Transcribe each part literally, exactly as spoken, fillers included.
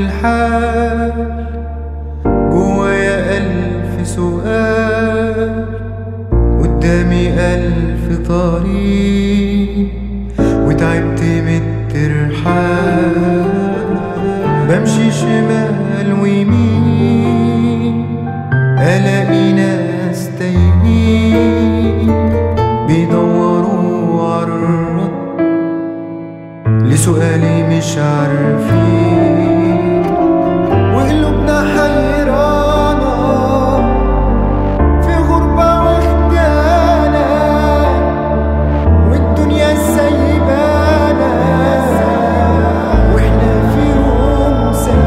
الحال جوايا ألف سؤال، قدامي ألف طريق وتعبت من الترحال. بمشي شمال ويمين ألاقي ناس تايهين بيدوروا عالرد لسؤالي مش عارفين، وقلوبنا حيرانة في غربة واخدانا، والدنيا سايبانا واحنا في يوم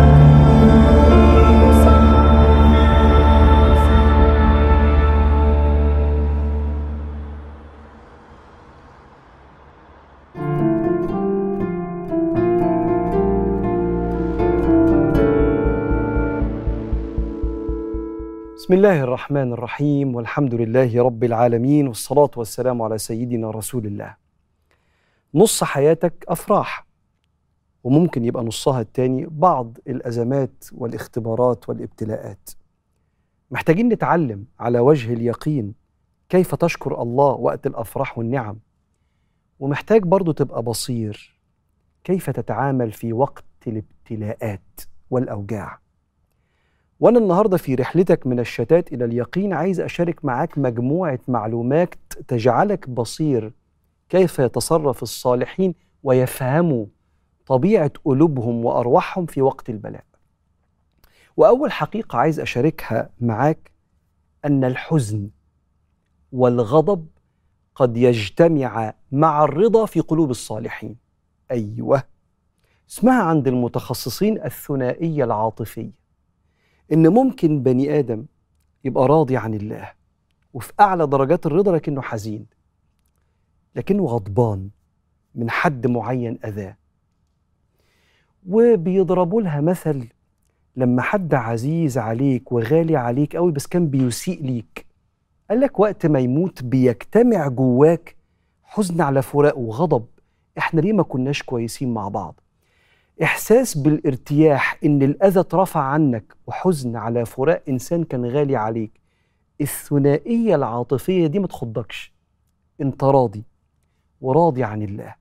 بسم الله الرحمن الرحيم، والحمد لله رب العالمين، والصلاة والسلام على سيدنا رسول الله. نص حياتك أفراح، وممكن يبقى نصها التاني بعض الأزمات والاختبارات والابتلاءات. محتاجين نتعلم على وجه اليقين كيف تشكر الله وقت الأفراح والنعم، ومحتاج برضو تبقى بصير كيف تتعامل في وقت الابتلاءات والأوجاع. وأنا النهاردة في رحلتك من الشتات إلى اليقين عايز أشارك معاك مجموعة معلومات تجعلك بصير كيف يتصرف الصالحين ويفهموا طبيعة قلوبهم وأرواحهم في وقت البلاء. وأول حقيقة عايز أشاركها معاك أن الحزن والغضب قد يجتمع مع الرضا في قلوب الصالحين. أيوة، اسمها عند المتخصصين الثنائية العاطفية، إن ممكن بني آدم يبقى راضي عن الله وفي أعلى درجات الرضا لكنه حزين، لكنه غضبان من حد معين أذاه. وبيضربوا لها مثل لما حد عزيز عليك وغالي عليك قوي بس كان بيسيء ليك، قال لك وقت ما يموت بيجتمع جواك حزن على فراق وغضب، إحنا ليه ما كناش كويسين مع بعض؟ إحساس بالارتياح إن الأذى اترفع عنك، وحزن على فراق إنسان كان غالي عليك. الثنائية العاطفية دي ما تخضكش، أنت راضي وراضي عن الله.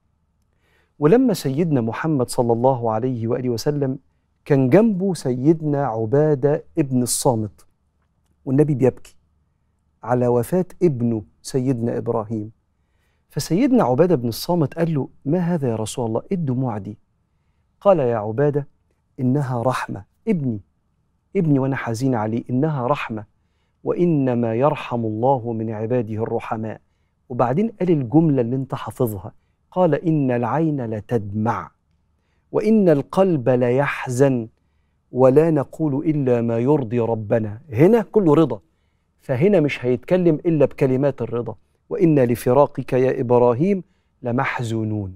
ولما سيدنا محمد صلى الله عليه وآله وسلم كان جنبه سيدنا عبادة ابن الصامت، والنبي بيبكي على وفاة ابنه سيدنا إبراهيم، فسيدنا عبادة بن الصامت قال له: ما هذا يا رسول الله؟ إيه الدموع دي؟ قال: يا عبادة إنها رحمة، ابني ابني وأنا حزين عليه، إنها رحمة، وإنما يرحم الله من عباده الرحماء. وبعدين قال الجملة اللي انت حافظها، قال: إن العين لتدمع وإن القلب ليحزن ولا نقول إلا ما يرضي ربنا. هنا كله رضا، فهنا مش هيتكلم إلا بكلمات الرضا، وإن لفراقك يا إبراهيم لمحزونون.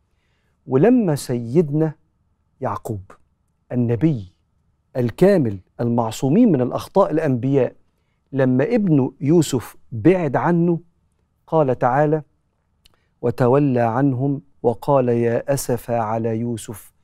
ولما سيدنا يعقوب النبي الكامل المعصومين من الأخطاء الأنبياء لما ابنه يوسف بعد عنه، قال تعالى: وتولى عنهم وقال يا أسفى على يوسف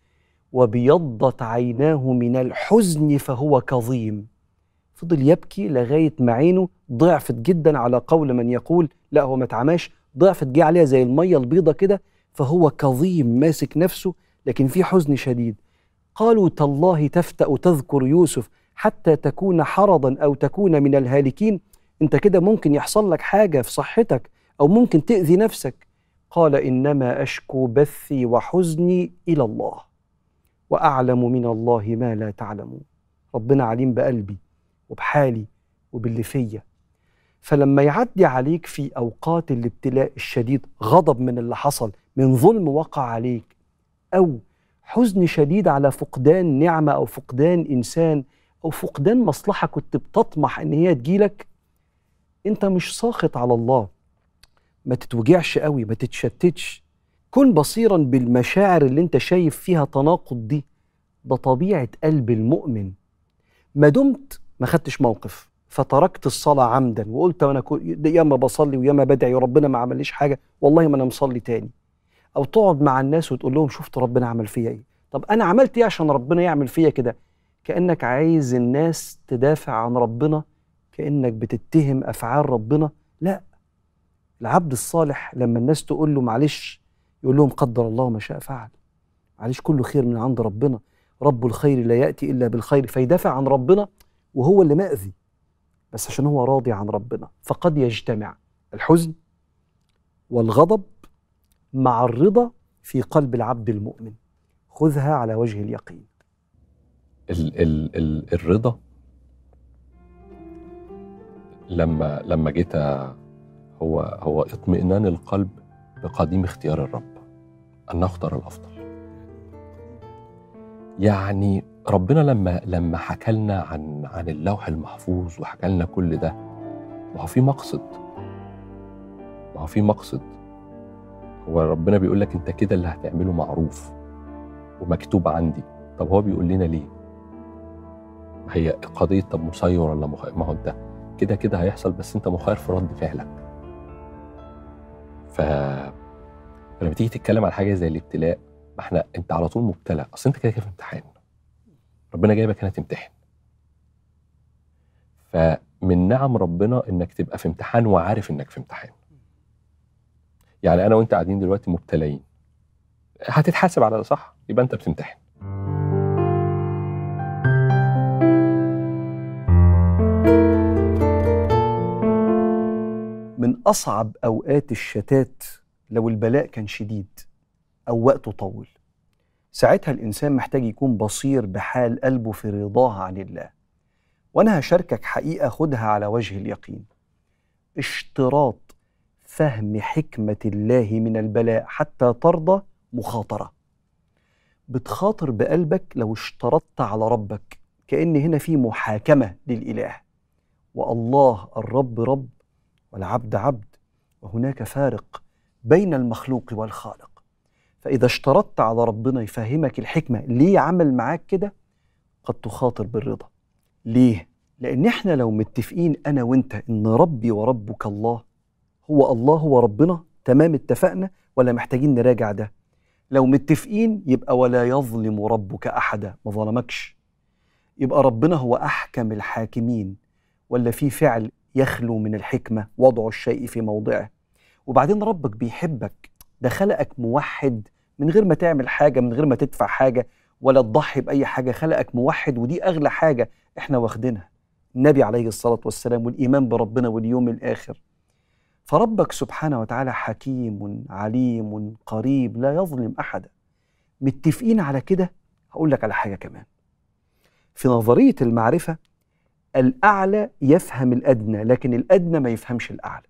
وبيضت عيناه من الحزن فهو كظيم. فضل يبكي لغاية ما عينه ضعفت جدا، على قول من يقول لا هو ما اتعماش، ضعفت جه عليها زي المية البيضة كده، فهو كظيم ماسك نفسه لكن في حزن شديد. قالوا تالله تفتأ تذكر يوسف حتى تكون حرضا أو تكون من الهالكين، انت كده ممكن يحصل لك حاجة في صحتك أو ممكن تأذي نفسك. قال: إنما أشكو بثي وحزني إلى الله وأعلم من الله ما لا تعلمون. ربنا عليم بقلبي وبحالي وباللي فيا. فلما يعدي عليك في أوقات الابتلاء الشديد غضب من اللي حصل، من ظلم وقع عليك، أو حزن شديد على فقدان نعمة أو فقدان إنسان أو فقدان مصلحة كنت بتطمح إن هي تجيلك، أنت مش ساخط على الله، ما تتوجعش قوي، ما تتشتتش، كن بصيرا بالمشاعر اللي انت شايف فيها تناقض دي. ده طبيعة قلب المؤمن. ما دمت ما خدتش موقف فتركت الصلاة عمدا وقلت أنا ياما بصلي وياما بدعي وربنا ما عمليش حاجة، والله ما أنا مصلي تاني. أو تقعد مع الناس وتقول لهم شفت ربنا عمل فيا إيه، طب انا عملت ايه عشان ربنا يعمل فيا كده؟ كأنك عايز الناس تدافع عن ربنا، كأنك بتتهم افعال ربنا. لا، العبد الصالح لما الناس تقول له معلش يقول لهم قدر الله ما شاء فعل، معلش كله خير من عند ربنا، رب الخير لا يأتي إلا بالخير، فيدافع عن ربنا وهو اللي مأذي بس عشان هو راضي عن ربنا. فقد يجتمع الحزن والغضب مع الرضا في قلب العبد المؤمن. خذها على وجه اليقين. ال ال ال الرضا لما لما جيت هو هو اطمئنان القلب بقديم اختيار الرب أن نختار الأفضل. يعني ربنا لما لما حكى لنا عن عن اللوح المحفوظ وحكى لنا كل ده، ما هو في مقصد، ما هو في مقصد. هو ربنا بيقول لك انت كده اللي هتعمله معروف ومكتوب عندي. طب هو بيقول لنا ليه؟ هي قضية طب مسير ولا مخير؟ ما هو ده كده كده هيحصل، بس انت مخير في رد فعلك. ف لما تيجي تتكلم عن حاجة زي الابتلاء، ما احنا انت على طول مبتلى، اصل انت كده كده في امتحان، ربنا جايبك هنا تمتحن. فمن نعم ربنا انك تبقى في امتحان وعارف انك في امتحان. يعني انا وانت قاعدين دلوقتي مبتلين، هتتحاسب على ده صح؟ يبقى انت بتمتحن. من أصعب أوقات الشتات لو البلاء كان شديد أو وقته طول، ساعتها الإنسان محتاج يكون بصير بحال قلبه في رضاه عن الله. وأنا هشاركك حقيقة خدها على وجه اليقين. اشتراط فهم حكمة الله من البلاء حتى ترضى مخاطرة. بتخاطر بقلبك لو اشترطت على ربك، كأن هنا في محاكمة للإله، والله الرب رب والعبد عبد، وهناك فارق بين المخلوق والخالق. فإذا اشترطت على ربنا يفهمك الحكمة ليه عمل معاك كده، قد تخاطر بالرضا. ليه؟ لأن احنا لو متفقين أنا وانت إن ربي وربك الله، هو الله هو ربنا، تمام اتفقنا ولا محتاجين نراجع ده؟ لو متفقين يبقى ولا يظلم ربك أحدا، ما ظلمكش، يبقى ربنا هو أحكم الحاكمين، ولا في فعل يخلو من الحكمة وضع الشيء في موضعه. وبعدين ربك بيحبك، ده خلقك موحد من غير ما تعمل حاجة، من غير ما تدفع حاجة ولا تضحي بأي حاجة، خلقك موحد، ودي أغلى حاجة إحنا واخدينها، النبي عليه الصلاة والسلام والإيمان بربنا واليوم الآخر. فربك سبحانه وتعالى حكيم عليم قريب لا يظلم أحدا. متفقين على كده. هقول لك على حاجة كمان، في نظرية المعرفة الأعلى يفهم الأدنى، لكن الأدنى ما يفهمش الأعلى.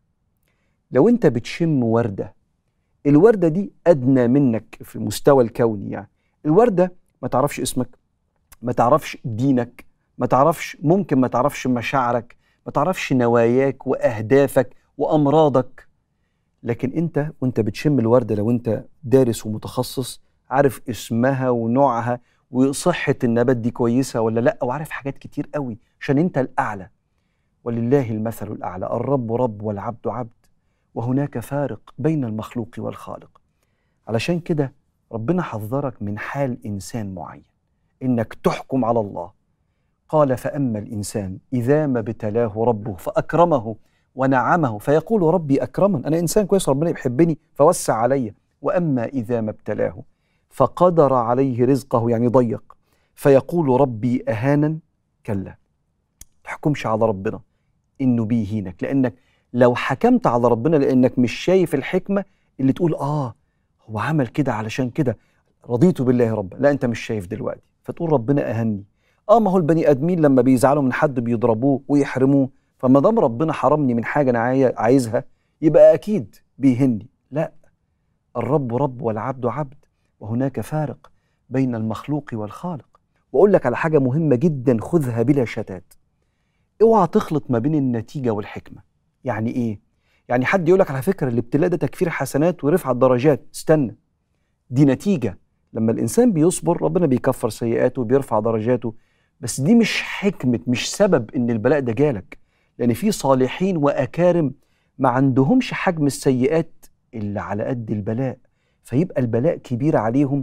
لو أنت بتشم وردة، الوردة دي أدنى منك في المستوى الكوني، يعني الوردة ما تعرفش اسمك، ما تعرفش دينك، ما تعرفش، ممكن ما تعرفش مشاعرك، ما تعرفش نواياك وأهدافك وأمراضك. لكن أنت وأنت بتشم الوردة، لو أنت دارس ومتخصص عارف اسمها ونوعها وصحة النبات دي كويسة ولا لأ، وعارف حاجات كتير قوي عشان أنت الأعلى. ولله المثل الأعلى، الرب رب والعبد عبد، وهناك فارق بين المخلوق والخالق. علشان كده ربنا حذرك من حال إنسان معين، إنك تحكم على الله. قال فأما الإنسان إذا ما ابتلاه ربه فأكرمه ونعمه فيقول ربي أكرمن، أنا إنسان كويس ربنا يحبني فوسع علي. وأما إذا ما ابتلاه فقدر عليه رزقه، يعني ضيق، فيقول ربي أهانن. كلا، تحكمش على ربنا إنه بيهينك، لأنك لو حكمت على ربنا لأنك مش شايف الحكمة اللي تقول آه هو عمل كده علشان كده رضيت بالله رب، لا أنت مش شايف دلوقتي، فتقول ربنا أهني. آه ما هو البني آدمين لما بيزعلوا من حد بيضربوه ويحرموه، فما دام ربنا حرمني من حاجة أنا عايزها يبقى أكيد بيهني. لا، الرب رب والعبد عبد، وهناك فارق بين المخلوق والخالق. وأقول لك على حاجة مهمة جدا خذها بلا شتات، اوعى تخلط ما بين النتيجة والحكمة. يعني إيه؟ يعني حد يقول لك على فكرة الابتلاء ده تكفير حسنات ورفع الدرجات، استنى، دي نتيجة. لما الإنسان بيصبر ربنا بيكفر سيئاته وبيرفع درجاته، بس دي مش حكمة، مش سبب إن البلاء ده جالك، لأن في صالحين وأكارم ما عندهمش حجم السيئات اللي على قد البلاء، فيبقى البلاء كبير عليهم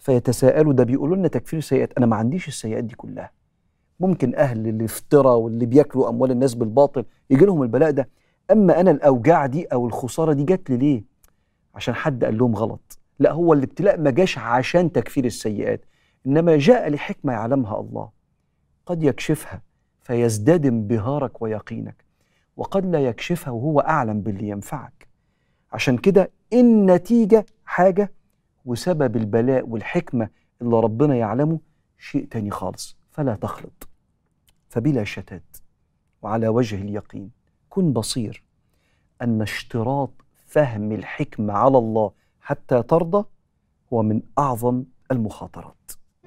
فيتساءلوا ده بيقولوا لنا تكفير السيئات، أنا ما عنديش السيئات دي كلها. ممكن أهل الافتراء واللي بياكلوا أموال الناس بالباطل يجي لهم البلاء ده، أما أنا الأوجاع دي أو الخسارة دي جات لي ليه؟ عشان حد قال لهم غلط. لا، هو الابتلاء ما جاش عشان تكفير السيئات، إنما جاء لحكمة يعلمها الله، قد يكشفها فيزداد انبهارك ويقينك، وقد لا يكشفها وهو أعلم باللي ينفعك. عشان كده النتيجة حاجة وسبب البلاء والحكمة اللي ربنا يعلمه شيء تاني خالص. فلا تخلط، فبلا شتات وعلى وجه اليقين. كن بصير أن اشتراط فهم الحكمة على الله حتى ترضى هو من أعظم المخاطرات.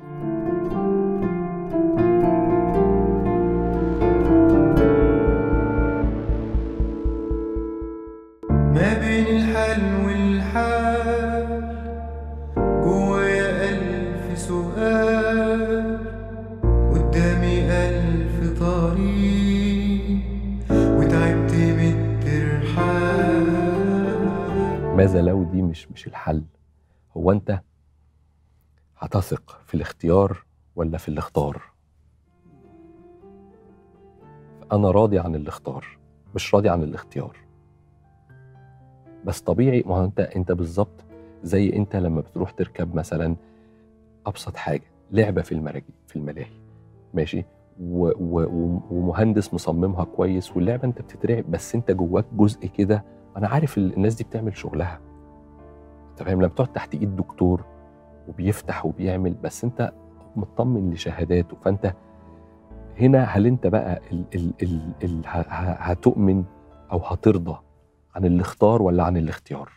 ما بين الحال والحال جوايا ألف سؤال، قدامي ألف طريق وتعبت من الترحال. ماذا لو دي مش مش الحل؟ هو أنت هتثق في الاختيار ولا في الاختار؟ أنا راضي عن الاختار، مش راضي عن الاختيار. بس طبيعي، ما هو انت انت بالظبط زي انت لما بتروح تركب مثلا ابسط حاجه لعبه في المراجي في الملاهي، ماشي، و و ومهندس مصممها كويس، واللعبه انت بتترعب، بس انت جواك جزء كده انا عارف الناس دي بتعمل شغلها. انت فاهم؟ لما بتقعد تحت ايد دكتور وبيفتح وبيعمل، بس انت مطمن لشهاداته. فانت هنا هل انت بقى ال ال ال ال هتؤمن او هترضى عن الاختار ولا عن الاختيار؟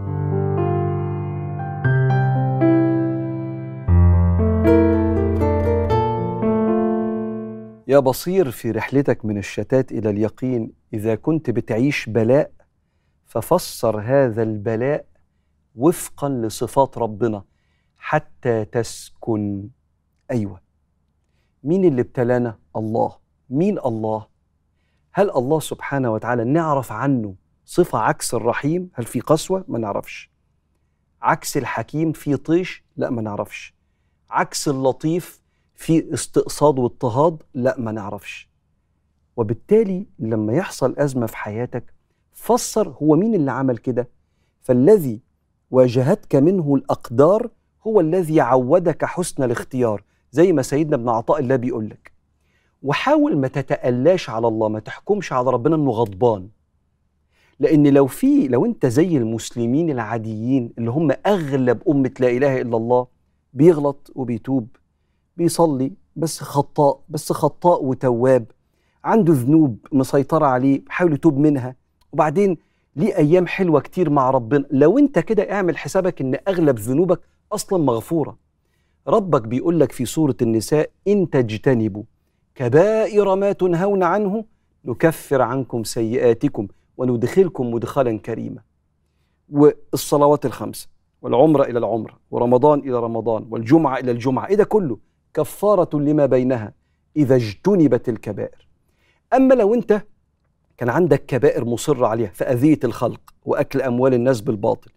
يا بصير في رحلتك من الشتات إلى اليقين، إذا كنت بتعيش بلاء ففسر هذا البلاء وفقا لصفات ربنا حتى تسكن. أيوة، مين اللي ابتلانا؟ الله. مين الله؟ هل الله سبحانه وتعالى نعرف عنه صفة عكس الرحيم؟ هل في قسوة؟ ما نعرفش. عكس الحكيم في طيش؟ لا ما نعرفش. عكس اللطيف في استقصاد واضطهاد؟ لا ما نعرفش. وبالتالي لما يحصل أزمة في حياتك فسر هو مين اللي عمل كده. فالذي واجهتك منه الأقدار هو الذي عودك حسن الاختيار، زي ما سيدنا ابن عطاء الله بيقول لك. وحاول ما تتألاش على الله، ما تحكمش على ربنا انه غضبان، لأن لو في لو أنت زي المسلمين العاديين اللي هم أغلب أمة لا إله إلا الله، بيغلط وبيتوب، بيصلي بس خطاء بس خطاء وتواب، عنده ذنوب مسيطرة عليه بيحاول يتوب منها، وبعدين ليه أيام حلوة كتير مع ربنا. لو أنت كده اعمل حسابك إن أغلب ذنوبك أصلا مغفورة. ربك بيقول لك في سورة النساء: إن تجتنبوا كبائر ما تنهون عنه نكفر عنكم سيئاتكم وندخلكم مدخلا كريما. والصلوات الخمسة والعمرة إلى العمرة ورمضان إلى رمضان والجمعة إلى الجمعة، إيه ده كله كفارة لما بينها إذا اجتنبت الكبائر. أما لو أنت كان عندك كبائر مصر عليها، فأذية الخلق وأكل أموال الناس بالباطل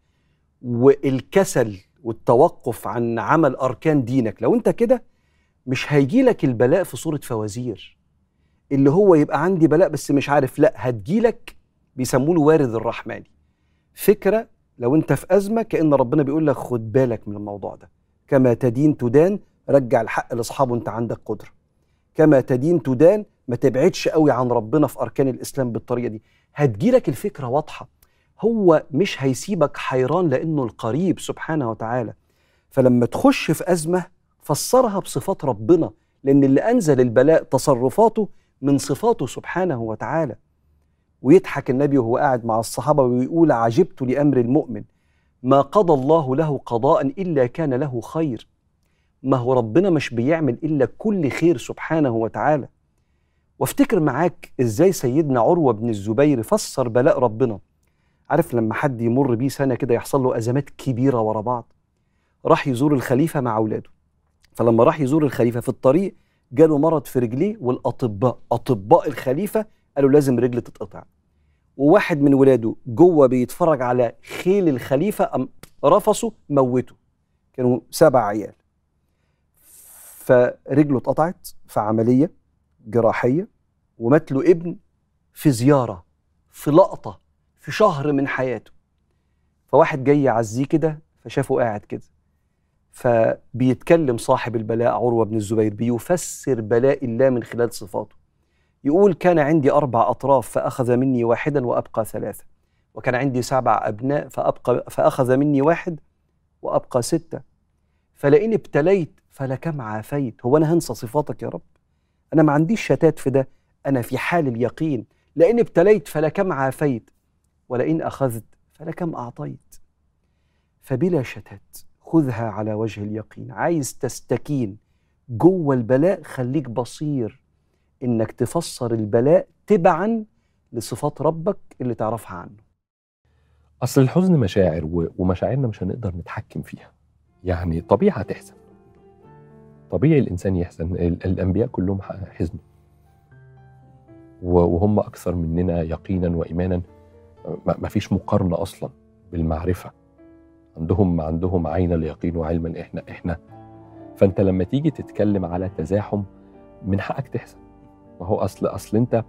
والكسل والتوقف عن عمل أركان دينك، لو أنت كده مش هيجي لك البلاء في صورة فوازير، اللي هو يبقى عندي بلاء بس مش عارف، لا هتجيلك بيسموه الوارد الرحماني. فكرة لو انت في أزمة كأن ربنا بيقول لك خد بالك من الموضوع ده، كما تدين تدان، رجع الحق لأصحابه انت عندك قدرة، كما تدين تدان، ما تبعدش قوي عن ربنا في أركان الإسلام بالطريقة دي. هتجيلك الفكرة واضحة، هو مش هيسيبك حيران لأنه القريب سبحانه وتعالى. فلما تخش في أزمة فسرها بصفات ربنا، لأن اللي أنزل البلاء تصرفاته من صفاته سبحانه وتعالى. ويضحك النبي وهو قاعد مع الصحابة ويقول: عجبت لأمر المؤمن ما قضى الله له قضاء إلا كان له خير. ما هو ربنا مش بيعمل إلا كل خير سبحانه وتعالى. وافتكر معاك إزاي سيدنا عروة بن الزبير فسر بلاء ربنا. عارف لما حد يمر بيه سنة كده يحصل له أزمات كبيرة ورا بعض، راح يزور الخليفة مع أولاده، فلما راح يزور الخليفة في الطريق جاله مرض في رجليه، والأطباء أطباء الخليفة قالوا لازم رجل تتقطع. وواحد من ولاده جوه بيتفرج على خيل الخليفة أم رفصه موته، كانوا سبع عيال. فرجله اتقطعت في عملية جراحية، ومات له ابن في زيارة، في لقطة، في شهر من حياته. فواحد جاي يعزيه كده، فشافه قاعد كده، فبيتكلم صاحب البلاء عروة بن الزبير، بيفسر بلاء الله من خلال صفاته. يقول: كان عندي أربع أطراف فأخذ مني واحدا وأبقى ثلاثة، وكان عندي سبع أبناء فأبقى فأخذ مني واحد وأبقى ستة، فلئن ابتليت فلكم عافيت. هو أنا هنسى صفاتك يا رب؟ أنا ما عنديش شتات في ده، أنا في حال اليقين. لئن ابتليت فلكم عافيت، ولئن أخذت فلكم أعطيت. فبلا شتات خذها على وجه اليقين. عايز تستكين جوه البلاء، خليك بصير إنك تفسر البلاء تبعا لصفات ربك اللي تعرفها عنه. أصل الحزن مشاعر، ومشاعرنا مش هنقدر نتحكم فيها. يعني طبيعي هتحزن، طبيعي الإنسان يحزن. الأنبياء كلهم حزنوا، وهم أكثر مننا يقينا وإيمانا. ما فيش مقارنة أصلا بالمعرفة. عندهم عندهم عين اليقين وعلما إحنا إحنا فأنت لما تيجي تتكلم على تزاحم، من حقك تحزن. وهو أصل أصل أنت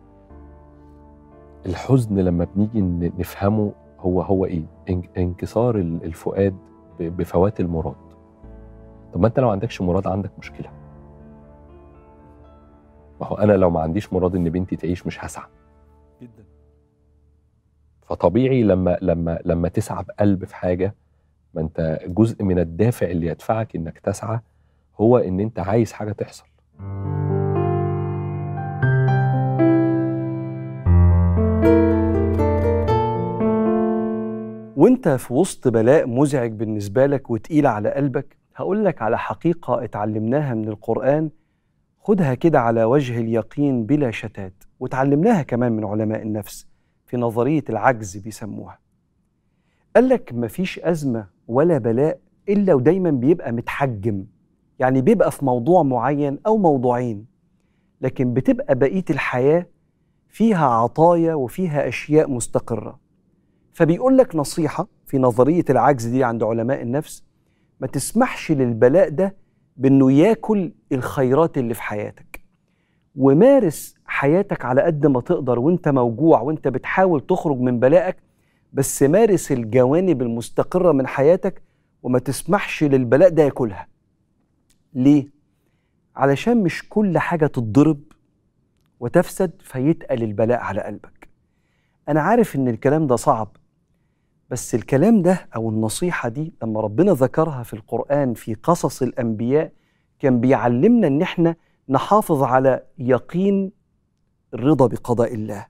الحزن لما بنيجي نفهمه هو هو إيه؟ انكسار الفؤاد بفوات المراد. طب ما أنت لو ما عندكش مراد عندك مشكلة. ما هو أنا لو ما عنديش مراد إن بنتي تعيش مش هسعى جدا. فطبيعي لما لما لما تسعى بقلب في حاجة، ما أنت جزء من الدافع اللي يدفعك إنك تسعى هو إن أنت عايز حاجة تحصل. وانت في وسط بلاء مزعج بالنسبة لك وتقيل على قلبك، هقول لك على حقيقة اتعلمناها من القرآن، خدها كده على وجه اليقين بلا شتات، وتعلمناها كمان من علماء النفس في نظرية العجز بيسموها. قال لك مفيش أزمة ولا بلاء إلا ودايما بيبقى متحجم، يعني بيبقى في موضوع معين أو موضوعين، لكن بتبقى بقية الحياة فيها عطايا وفيها أشياء مستقرة. فبيقول لك نصيحة في نظرية العجز دي عند علماء النفس: ما تسمحش للبلاء ده بأنه ياكل الخيرات اللي في حياتك، ومارس حياتك على قد ما تقدر وانت موجوع وانت بتحاول تخرج من بلائك، بس مارس الجوانب المستقرة من حياتك وما تسمحش للبلاء ده ياكلها. ليه؟ علشان مش كل حاجة تتضرب وتفسد فيتقل البلاء على قلبك. أنا عارف إن الكلام ده صعب، بس الكلام ده أو النصيحة دي لما ربنا ذكرها في القرآن في قصص الأنبياء كان بيعلمنا إن احنا نحافظ على يقين الرضا بقضاء الله،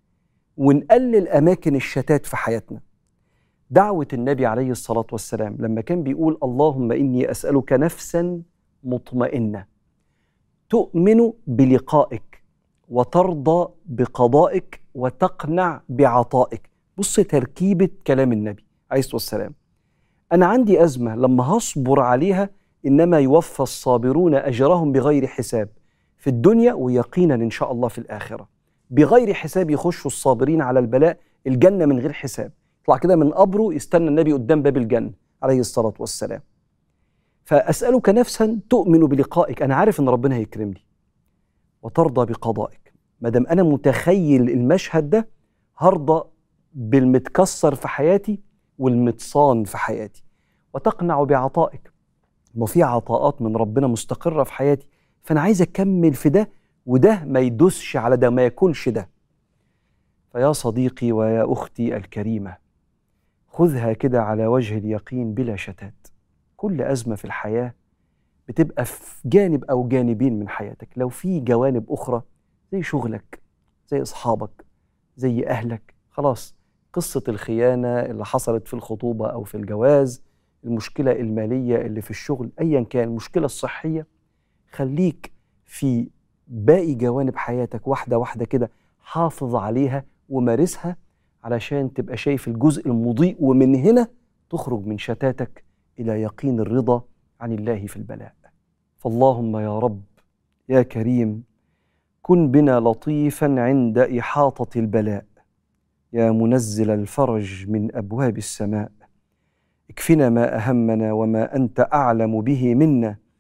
ونقلل أماكن الشتات في حياتنا. دعوة النبي عليه الصلاة والسلام لما كان بيقول: اللهم إني أسألك نفسا مطمئنة تؤمن بلقائك وترضى بقضائك وتقنع بعطائك. بص تركيبة كلام النبي عليه الصلاة والسلام. أنا عندي أزمة لما هصبر عليها إنما يوفى الصابرون أجرهم بغير حساب في الدنيا، ويقينا إن شاء الله في الآخرة. بغير حساب يخشوا الصابرين على البلاء الجنة من غير حساب. يطلع كده من قبره يستنى النبي قدام باب الجنة عليه الصلاة والسلام. فأسألك نفسا تؤمن بلقائك، أنا عارف إن ربنا هيكرمني، وترضى بقضائك. مادام أنا متخيل المشهد ده هرضى بالمتكسر في حياتي والمتصان في حياتي. وتقنع بعطائك، ما في عطاءات من ربنا مستقرة في حياتي، فأنا عايز أكمل في ده، وده ما يدوسش على ده، ما ياكلش ده. فيا صديقي ويا أختي الكريمة، خذها كده على وجه اليقين بلا شتات. كل أزمة في الحياة بتبقى في جانب أو جانبين من حياتك. لو في جوانب أخرى زي شغلك، زي أصحابك، زي أهلك، خلاص قصة الخيانة اللي حصلت في الخطوبة أو في الجواز، المشكلة المالية اللي في الشغل، أيا كان المشكلة الصحية، خليك في باقي جوانب حياتك واحدة واحدة كده، حافظ عليها ومارسها علشان تبقى شايف الجزء المضيء، ومن هنا تخرج من شتاتك إلى يقين الرضا عن الله في البلاء. فاللهم يا رب يا كريم كن بنا لطيفا عند إحاطة البلاء، يا منزل الفرج من أبواب السماء. اكفنا ما أهمنا وما أنت أعلم به منا،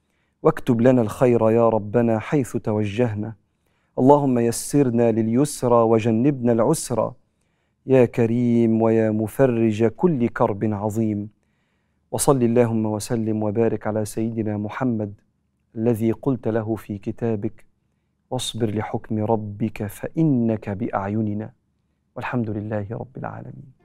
واكتب لنا الخير يا ربنا حيث توجهنا. اللهم يسرنا لليسرى وجنبنا العسرى يا كريم ويا مفرج كل كرب عظيم. وصل اللهم وسلم وبارك على سيدنا محمد الذي قلت له في كتابك واصبر لحكم ربك فإنك بأعيننا. والحمد لله رب العالمين.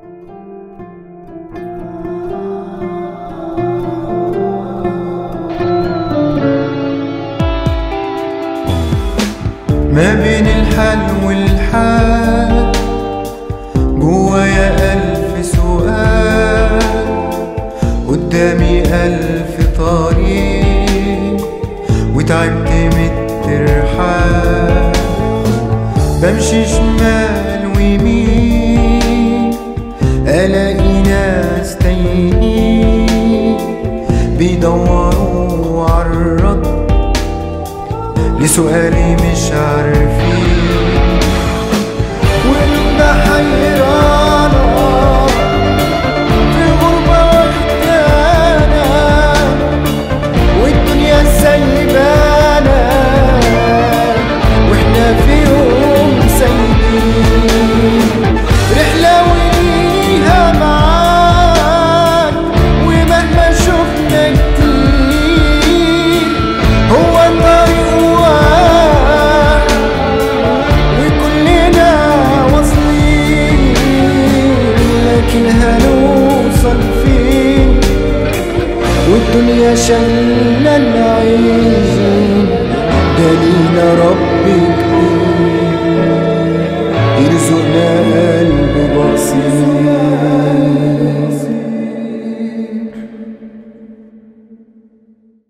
ما بين الحل والحال جوايا ألف سؤال، قدامي ألف طريق وتعبت من الترحال. بمشي شمال ويمين ألاقي ناس تايهين بيدوروا عالرد لسؤالي مش عارفين، وقلوبنا حيرانة في غربة واخدانا والدنيا سايبانا واحنا في يوم سايبين رحلة وليها معاك. ومهما شفنا كتير هو الطريق والدنيا شلنا العين. دليل ربك